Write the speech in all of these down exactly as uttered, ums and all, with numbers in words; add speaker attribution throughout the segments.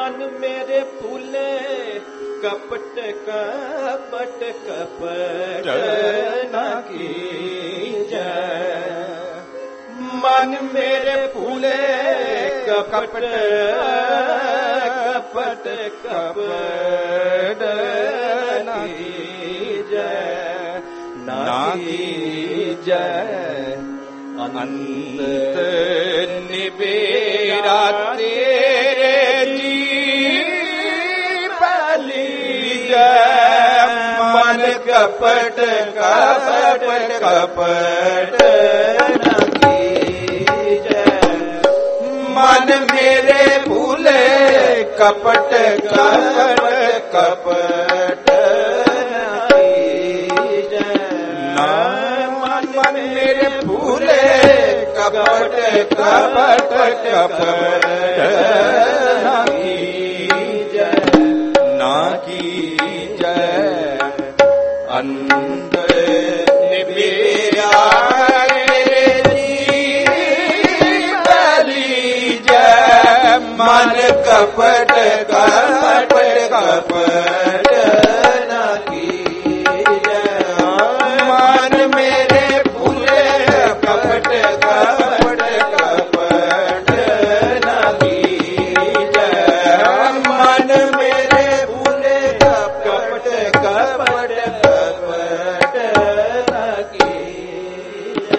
Speaker 1: मन मेरे फूले कपट कपट कपट न कीजै। मन मेरे फूले कपट कपट कपट न कीजै न कीजै। अंत निबेरा तेरे जी लीजै। मन कपट कपट कपट न कीजै। मन मेरे फूले कपट कपट कपट न कीजै। मन मेरे फूले कपट कपट कपट न कीजै न कीजै। अंदर निबेरा लीजै। मन कपट कपट कपट न कीजै। मन मेरे फूले कपट कपट कपट न कीजै। मन मेरे फूले कपट कपट कपट न कीजै।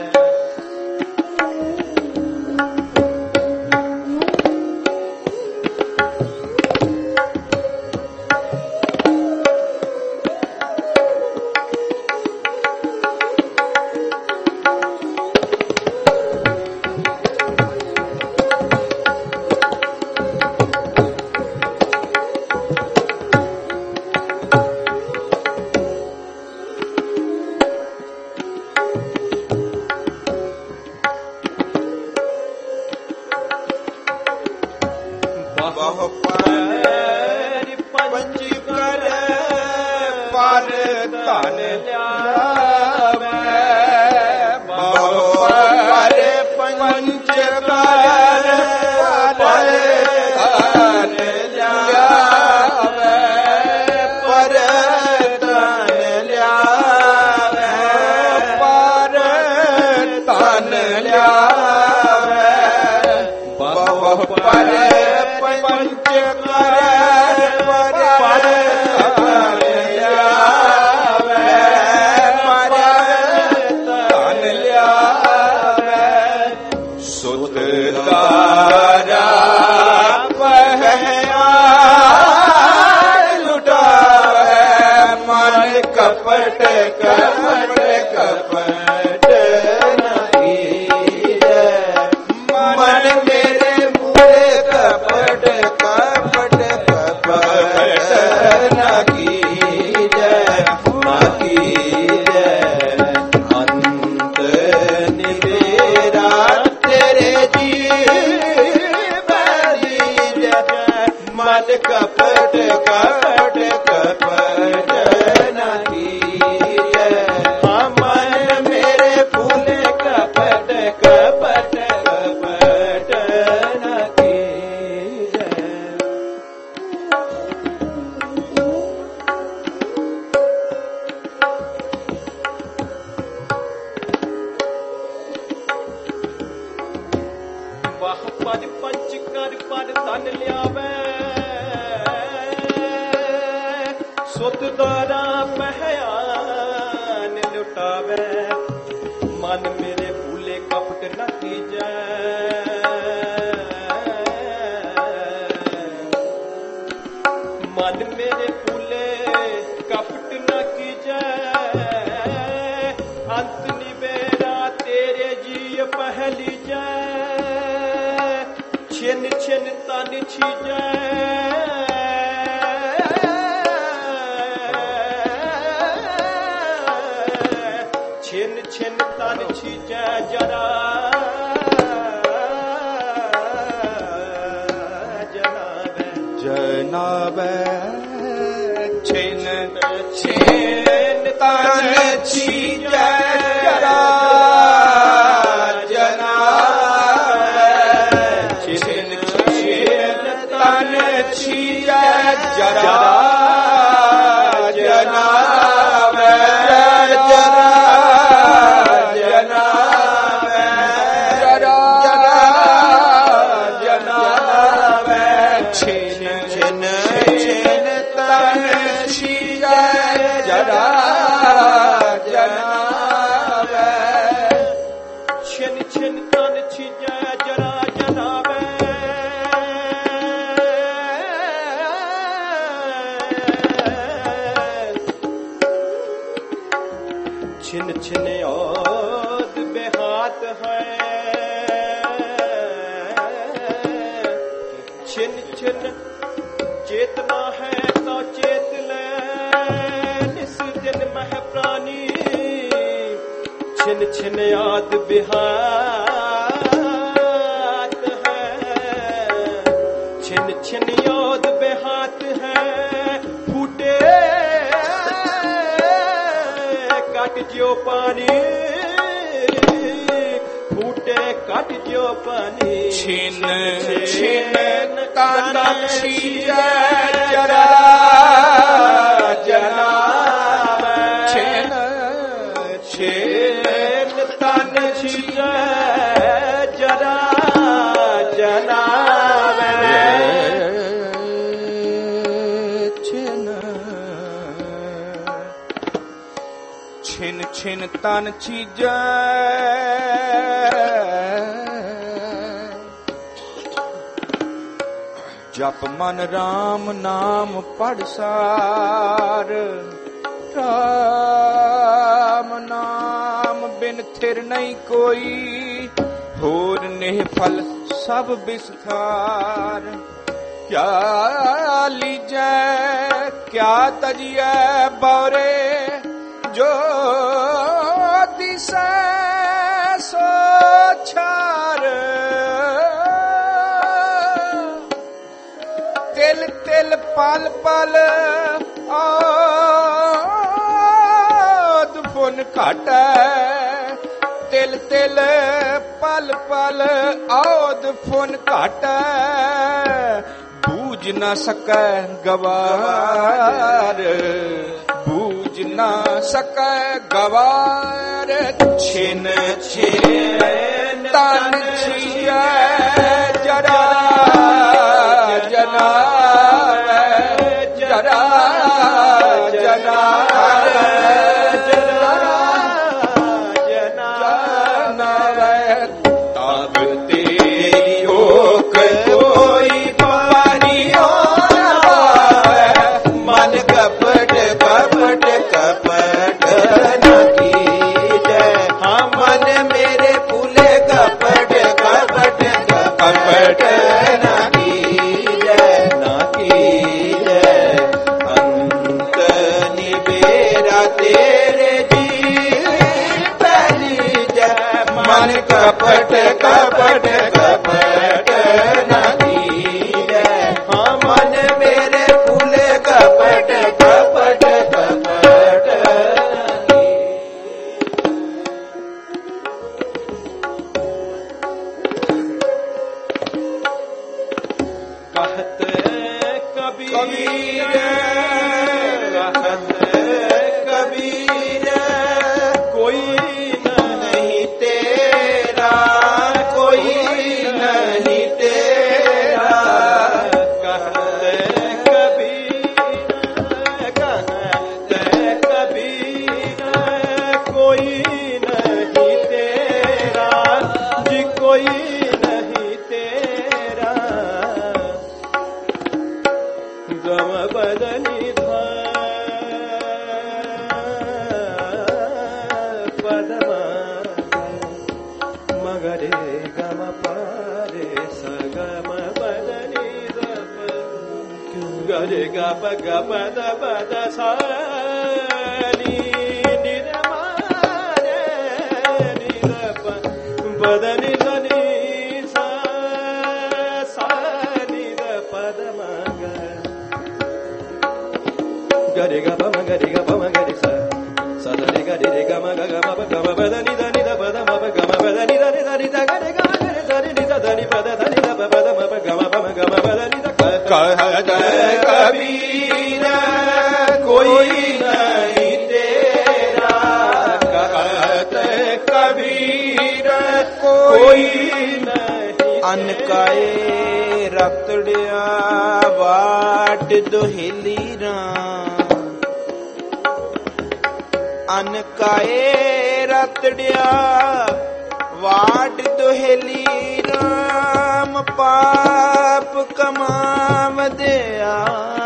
Speaker 1: बहु पर पंच कर पर धन ल्यावै। बहु पर पंच कर पर धन ल्यावै। पर धन ल्यावै पर धन ल्यावै। बहु पर पंच कर पर धन ल्यावै। पर धन ल्यावै। सुत दारा पहयार लुटावै। मन कपट कपट कपट न कीजै। मन मेरे फूले कपट कपट कपट न कीजै न कीजै। अंत निबेरा तेरे जी लीजै। मन कपट कपट कपट न कीजै। मन मेरे फूले कपट कपट कपट न कीजै। वाह पद पंच कर पर धन ल्यावै। सुत दारा पहयान लुटावै। मन मेरे फूले कपट न कीजै। मन मेरे फूले कपट न कीजै। अंत निबेरा तेरे जी पहलीजै। छिन छिन तन छीजै। छिन छिन तन छीजै जरा जनावै। जनावै छिन छिन तन छीजै जरा जनावै। छिन छिन तन छिन छिन तन छीजै जरा जनावे छिन छिन औद बेहात है छिन छिन चेतना है तो चेत ले निस दिन मह प्राणी छिन छिन याद बेहात है छिन छिन याद बेहात है फूटे कट जो पानी फूटे कट जो पानी
Speaker 2: छिन छिन तन छीजै जरा जनावे छिन छिन तन छीजै जरा जनावे छिन छिन छिन तन छीजै जप मन राम नाम पढ़ सार राम नाम बिन थिर नहीं कोई होर नेह फल सब बिस्तार क्या लीजै क्या तजिए बौरे जो दिसै सो छार तिल तिल पल पल आद फुन घाटै तिल तिल पल पल आद फुन घाटै बूझ न सकै गवार बूझ न सकै गवार छिन छिन तन छीजै जरा जनावे जरा जनावे जरा जनावे तब तेरी होक कोई पारियो मन कपट कपट कपट न कीजै हाँ मन मेरे फूले कपट कपट कपट न कपट कपट कपट न कीजै हाँ मन मेरे फूले कपट कपट कपट कहत कबीर कहत कबीर कोई नहीं तेरा कोई नहीं तेरा कहत कबीर कहत कबीर कोई नहीं तेरा जी कोई नहीं तेरा गम बदनी मगरे गम पारे सगम बदनी गरे गप गप दपद सानी निर मारे निरप बदनी दनी सा सानी पद मग गरे गप मगरे गप मगरे सा सदरे गरे रे गम गम गम बदनी दनी द पद मप गम बदनी दनी दनी द गरे गम गरे दनी नि द दनी पद दनी द पद मप गम पम गम बदनी द कहत कबीर कोई नहीं तेरा कहत कबीर कोई नहीं अनकाए रतड़िया वाट दोहेली राम अनकाए रतड़िया
Speaker 3: ਵਾਡ ਦੁਹੇਲੀ ਰਾਮ ਪਾਪ ਕਮਾਵਦਿਆ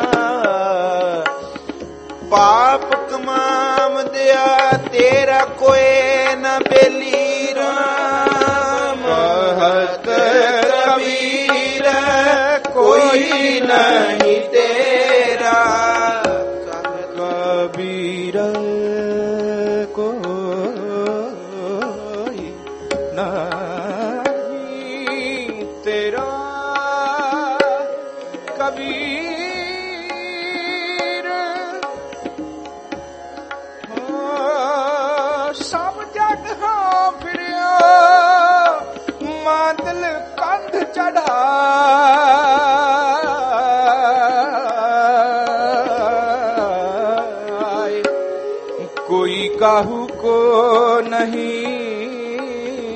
Speaker 3: ਪਾਪ ਕਮਾਵਦਿਆ ਤੇਰਾ ਕੋਏ ਨ ਬੇਲੀ ਰਾਮ ਹਤ ਕਬੀਰ ਕੋਈ ਨਹੀਂ ਤੇਰਾ ਕਬੀਰ ਕੋਈ ਨਹੀਂ ਤੇਰਾ ਕਬੀਰ ਸਭ ਜਗ ਹਾਂ ਫਿਰਿਆ ਮਾਦਲ ਕੰਧ ਚੜਾ कोई काहू को नहीं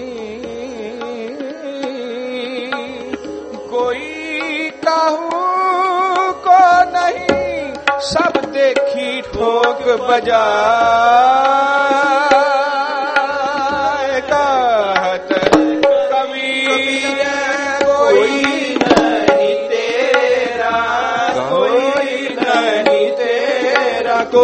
Speaker 3: कोई काहू को नहीं सब देखी ठोक बजा कहत कबीर कोई नहीं तेरा कोई नहीं तेरा को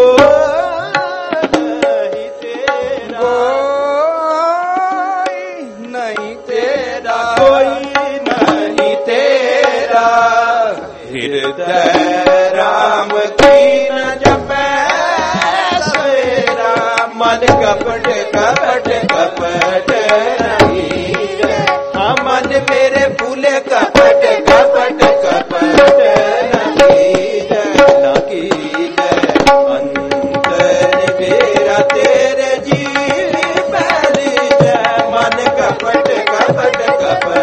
Speaker 3: राम की न जपै सवेरा मन कपट कपट कपट नहीं हाँ मन मेरे फूले कपट कपट कपट नहीं न की अंतर मेरा तेरे जी पहली मन कपट कपट कपट